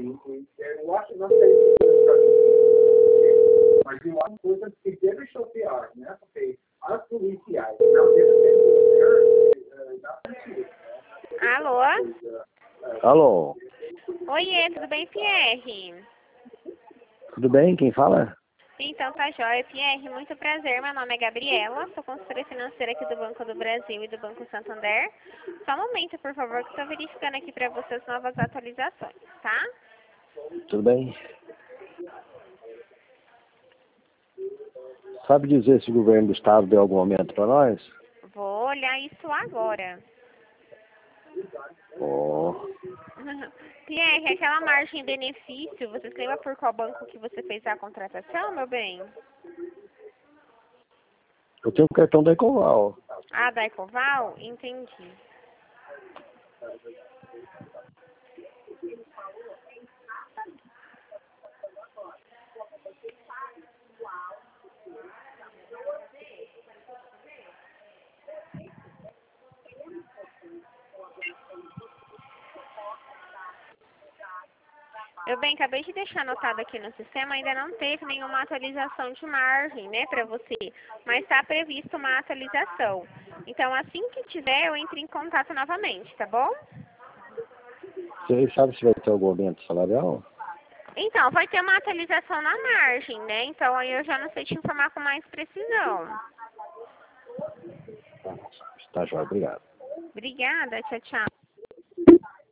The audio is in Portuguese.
Eu acho que não sei mas eu acho coisas que devem choquear, né? Porque as policiais não devem ter poder na polícia. Alô? Alô, Oiê, tudo bem, Pierre? tudo bem? Quem fala? Então tá jóia, Pierre, muito prazer, meu nome é Gabriela, sou consultora financeira aqui do Banco do Brasil e do Banco Santander. Só um momento, por favor, que estou verificando aqui para você as novas atualizações, tá? Tudo bem? Sabe dizer se o governo do estado deu algum aumento para nós? Vou olhar isso agora. Oh, Pierre, aquela margem de benefício, você se lembra por qual banco que você fez a contratação, meu bem? eu tenho um cartão da Ecoval. Ah, da Ecoval? Entendi. Meu bem, acabei de deixar anotado aqui no sistema, ainda não teve nenhuma atualização de margem, né, para você, mas está previsto uma atualização. Então, assim que tiver, eu entro em contato novamente, tá bom? Você sabe se vai ter algum aumento salarial? Então, vai ter uma atualização na margem, né? Então, aí eu já não sei te informar com mais precisão. Tá, jóia, obrigado. Obrigada, tchau, tchau.